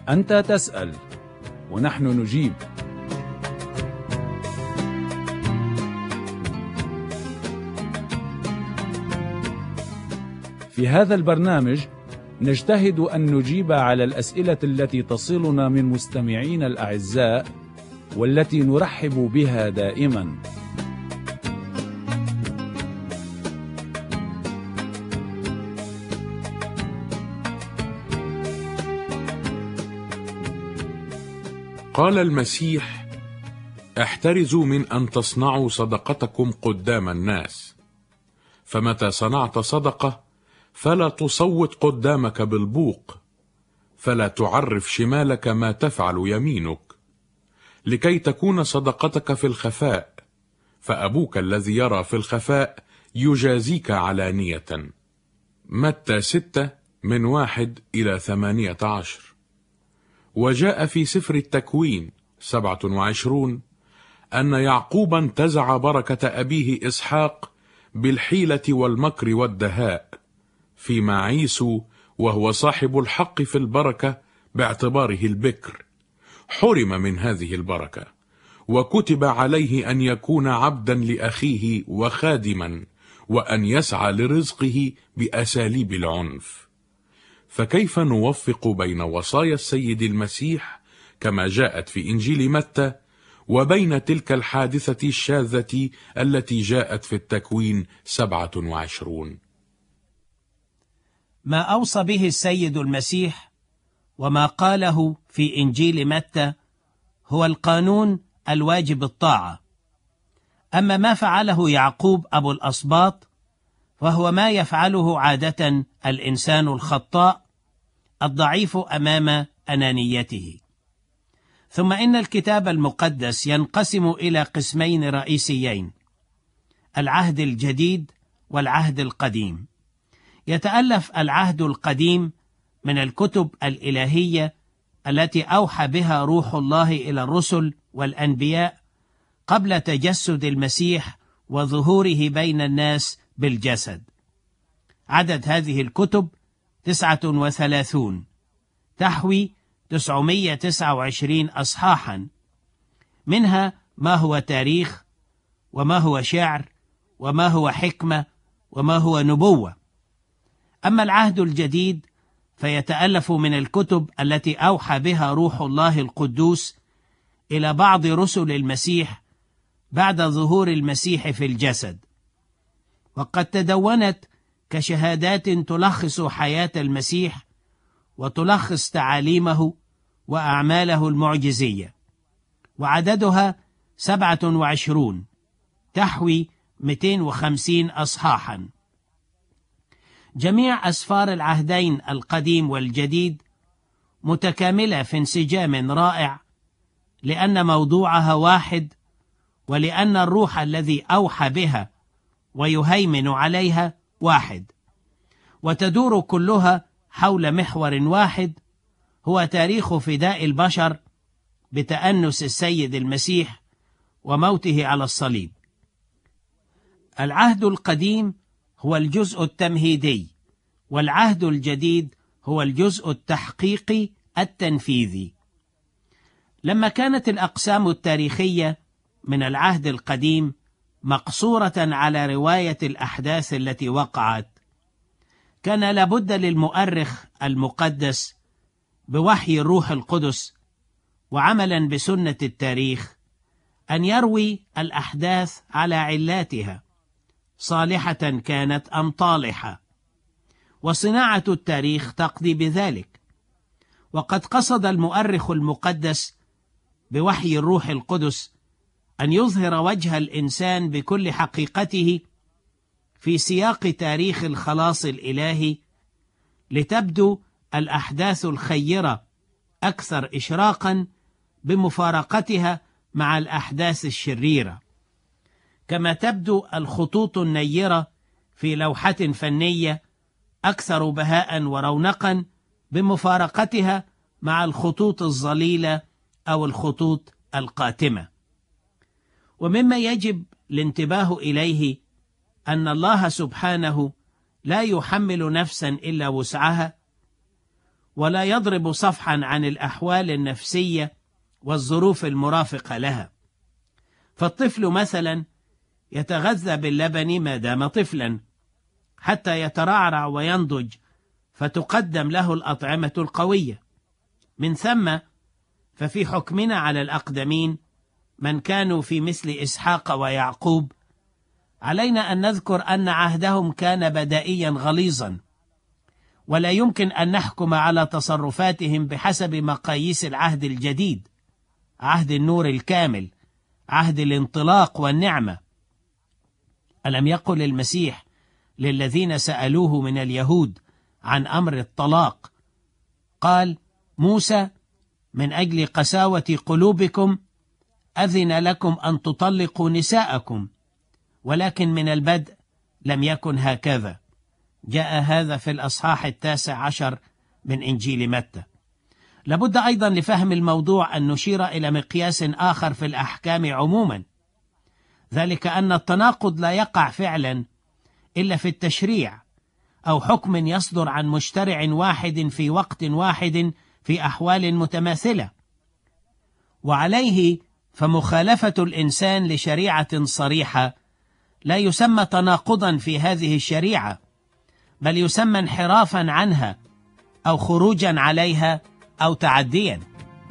أنت تسأل ونحن نجيب. في هذا البرنامج نجتهد أن نجيب على الأسئلة التي تصلنا من مستمعين الأعزاء والتي نرحب بها دائما. قال المسيح: احترزوا من أن تصنعوا صدقتكم قدام الناس، فمتى صنعت صدقة فلا تصوت قدامك بالبوق، فلا تعرف شمالك ما تفعل يمينك، لكي تكون صدقتك في الخفاء، فأبوك الذي يرى في الخفاء يجازيك علانية. متى 6:1-18. وجاء في سفر التكوين 27 أن يعقوب انتزع بركة أبيه إسحاق بالحيلة والمكر والدهاء، فيما عيسو وهو صاحب الحق في البركة باعتباره البكر حرم من هذه البركة، وكتب عليه أن يكون عبدا لأخيه وخادما، وأن يسعى لرزقه بأساليب العنف. فكيف نوفق بين وصايا السيد المسيح كما جاءت في إنجيل متى وبين تلك الحادثة الشاذة التي جاءت في التكوين 27؟ ما أوصى به السيد المسيح وما قاله في إنجيل متى هو القانون الواجب الطاعة. أما ما فعله يعقوب أبو الأسباط وهو ما يفعله عادة الإنسان الخطاء الضعيف أمام أنانيته. ثم إن الكتاب المقدس ينقسم إلى قسمين رئيسيين: العهد الجديد والعهد القديم. يتألف العهد القديم من الكتب الإلهية التي أوحى بها روح الله إلى الرسل والأنبياء قبل تجسد المسيح وظهوره بين الناس بالجسد. عدد هذه الكتب 39، تحوي 929 أصحاحا، منها ما هو تاريخ، وما هو شعر، وما هو حكمة، وما هو نبوة. أما العهد الجديد فيتألف من الكتب التي أوحى بها روح الله القدوس إلى بعض رسل المسيح بعد ظهور المسيح في الجسد، وقد تدونت كشهادات تلخص حياة المسيح وتلخص تعاليمه وأعماله المعجزية، وعددها 27، تحوي 250 أصحاحا. جميع أسفار العهدين القديم والجديد متكاملة في انسجام رائع، لأن موضوعها واحد، ولأن الروح الذي أوحى بها ويهيمن عليها واحد، وتدور كلها حول محور واحد هو تاريخ فداء البشر بتأنس السيد المسيح وموته على الصليب. العهد القديم هو الجزء التمهيدي، والعهد الجديد هو الجزء التحقيقي التنفيذي. لما كانت الأقسام التاريخية من العهد القديم مقصورة على رواية الأحداث التي وقعت، كان لابد للمؤرخ المقدس بوحي الروح القدس وعملا بسنة التاريخ أن يروي الأحداث على علاتها، صالحة كانت أم طالحة، وصناعة التاريخ تقضي بذلك. وقد قصد المؤرخ المقدس بوحي الروح القدس أن يظهر وجه الإنسان بكل حقيقته في سياق تاريخ الخلاص الإلهي، لتبدو الأحداث الخيرة أكثر إشراقا بمفارقتها مع الأحداث الشريرة، كما تبدو الخطوط النيرة في لوحة فنية أكثر بهاء ورونقا بمفارقتها مع الخطوط الظليلة أو الخطوط القاتمة. ومما يجب الانتباه إليه أن الله سبحانه لا يحمل نفسا إلا وسعها، ولا يضرب صفحا عن الأحوال النفسية والظروف المرافقة لها. فالطفل مثلا يتغذى باللبن ما دام طفلا حتى يترعرع وينضج، فتقدم له الأطعمة القوية. من ثم ففي حكمنا على الأقدمين من كانوا في مثل إسحاق ويعقوب، علينا أن نذكر أن عهدهم كان بدائيا غليظا، ولا يمكن أن نحكم على تصرفاتهم بحسب مقاييس العهد الجديد، عهد النور الكامل، عهد الانطلاق والنعمة. ألم يقل المسيح للذين سألوه من اليهود عن أمر الطلاق، قال: موسى من أجل قساوة قلوبكم أذن لكم أن تطلقوا نساءكم، ولكن من البدء لم يكن هكذا. جاء هذا في الأصحاح 19 من إنجيل متى. لابد أيضا لفهم الموضوع أن نشير إلى مقياس آخر في الأحكام عموما، ذلك أن التناقض لا يقع فعلا إلا في التشريع أو حكم يصدر عن مشترع واحد في وقت واحد في أحوال متماثلة. وعليه فمخالفة الإنسان لشريعة صريحة لا يسمى تناقضا في هذه الشريعة، بل يسمى انحرافا عنها أو خروجا عليها أو تعديا.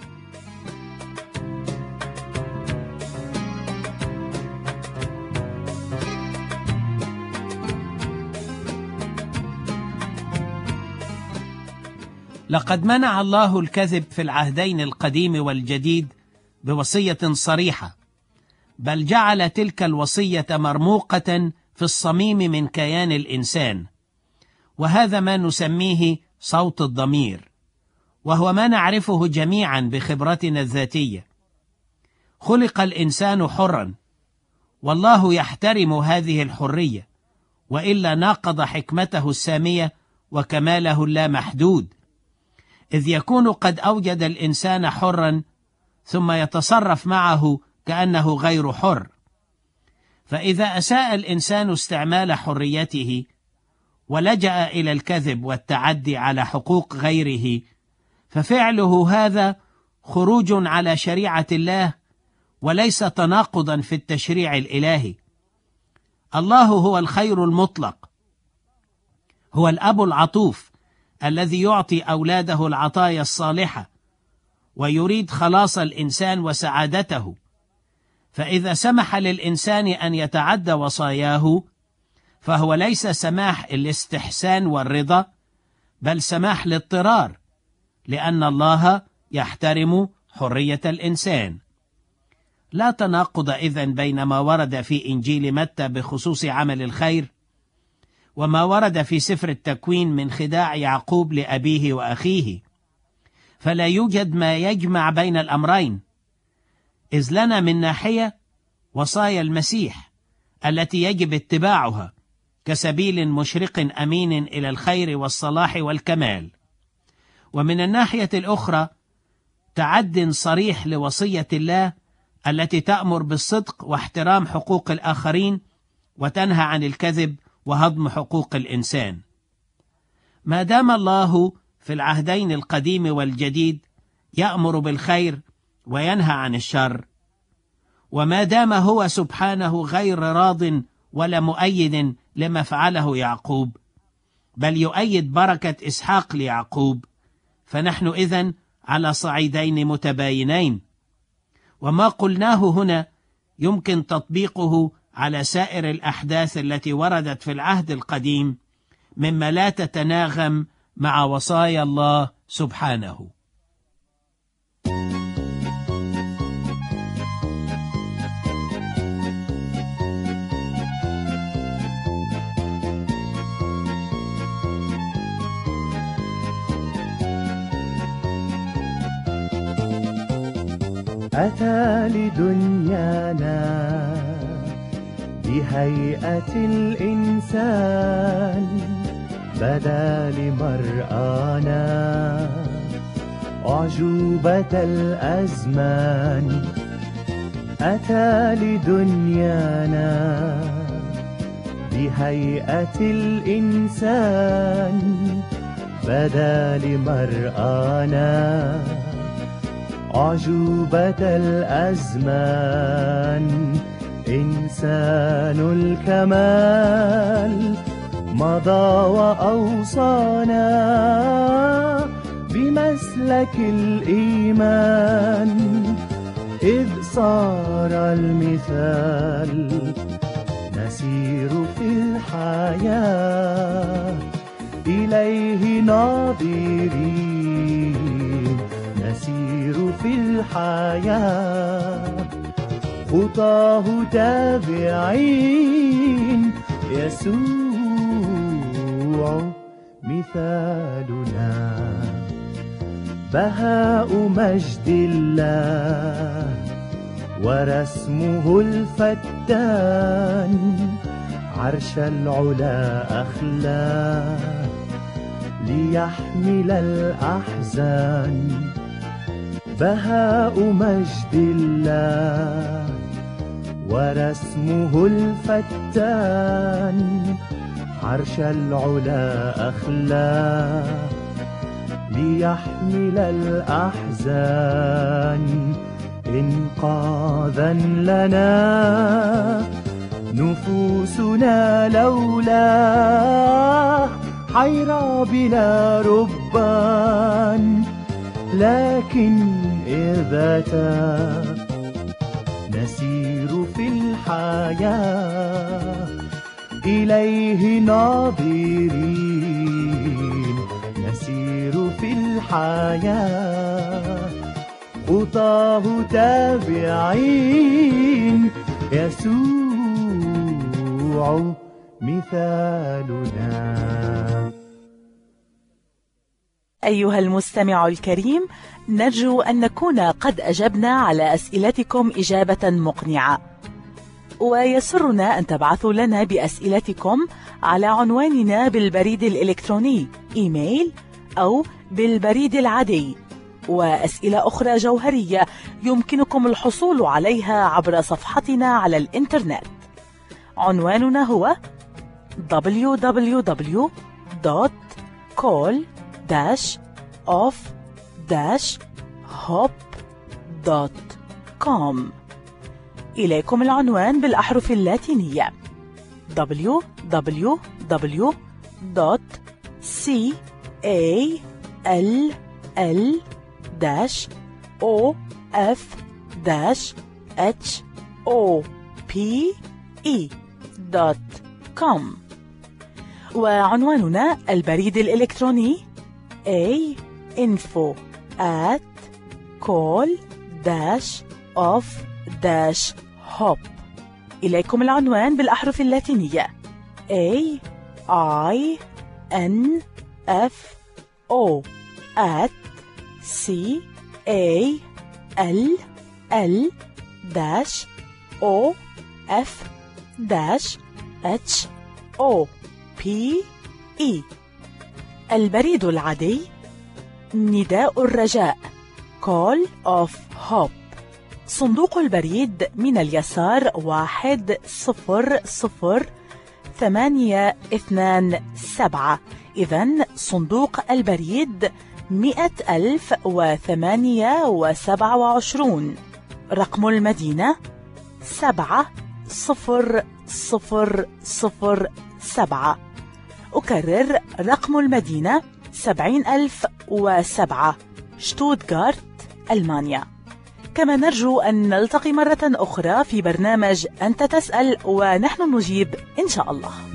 لقد منع الله الكذب في العهدين القديم والجديد بوصية صريحة، بل جعل تلك الوصية مرموقة في الصميم من كيان الإنسان، وهذا ما نسميه صوت الضمير، وهو ما نعرفه جميعا بخبرتنا الذاتية. خلق الإنسان حرا، والله يحترم هذه الحرية، وإلا ناقض حكمته السامية وكماله اللامحدود، إذ يكون قد أوجد الإنسان حرا ثم يتصرف معه كأنه غير حر. فإذا أساء الإنسان استعمال حريته ولجأ إلى الكذب والتعدي على حقوق غيره، ففعله هذا خروج على شريعة الله وليس تناقضا في التشريع الإلهي. الله هو الخير المطلق، هو الأب العطوف الذي يعطي أولاده العطايا الصالحة ويريد خلاص الإنسان وسعادته. فإذا سمح للإنسان أن يتعدى وصاياه، فهو ليس سماح الاستحسان والرضا، بل سماح الاضطرار، لأن الله يحترم حرية الإنسان. لا تناقض إذن بين ما ورد في إنجيل متى بخصوص عمل الخير وما ورد في سفر التكوين من خداع يعقوب لأبيه وأخيه، فلا يوجد ما يجمع بين الأمرين، إذ لنا من ناحية وصايا المسيح التي يجب اتباعها كسبيل مشرق أمين إلى الخير والصلاح والكمال، ومن الناحية الأخرى تعد صريح لوصية الله التي تأمر بالصدق واحترام حقوق الآخرين وتنهى عن الكذب وهضم حقوق الإنسان. ما دام الله في العهدين القديم والجديد يأمر بالخير وينهى عن الشر، وما دام هو سبحانه غير راض ولا مؤيد لما فعله يعقوب، بل يؤيد بركة إسحاق ليعقوب، فنحن إذن على صعيدين متباينين. وما قلناه هنا يمكن تطبيقه على سائر الأحداث التي وردت في العهد القديم مما لا تتناغم مع وصايا الله سبحانه. أتى لدنيانا بهيئة الإنسان، بدا لمرآنا أعجوبة الأزمان. أتى لدنيانا بهيئة الإنسان، بدال مرآنا. أعجوبة الأزمان إنسان الكمال مضى وأوصانا بمسلك الإيمان، إذ صار المثال نسير في الحياة إليه ناظرين، نسير في الحياة خطاه تابعين، يسوع مثالنا. بهاء مجد الله ورسمه الفتان، عرش العلا أخلى ليحمل الأحزان. بهاء مجد الله ورسمه الفتان، عرش العلا أخلى ليحمل الأحزان. إنقاذا لنا نفوسنا لولا حيرى بلا ربان، لكن إذا نسير في الحياة إليه ناظرين، نسير في الحياة خطاه تابعين، يسوع مثالنا. أيها المستمع الكريم، نرجو أن نكون قد أجبنا على أسئلتكم إجابة مقنعة، ويسرنا أن تبعثوا لنا بأسئلتكم على عنواننا بالبريد الإلكتروني إيميل أو بالبريد العادي. وأسئلة أخرى جوهرية يمكنكم الحصول عليها عبر صفحتنا على الإنترنت. عنواننا هو www.call-off-hop.com. إليكم العنوان بالأحرف اللاتينية www.call-off-hop.com. وعنواننا البريد الإلكتروني info@call-off-hop. إليكم العنوان بالأحرف اللاتينية AINFO@call-off-hop. البريد العادي نداء الرجاء Call of Hope. صندوق البريد من اليسار 100,827. إذن صندوق البريد 100,028. رقم المدينة 70007. أكرر رقم المدينة 70,007، شتوتغارت، ألمانيا. كما نرجو أن نلتقي مرة أخرى في برنامج أنت تسأل ونحن نجيب إن شاء الله.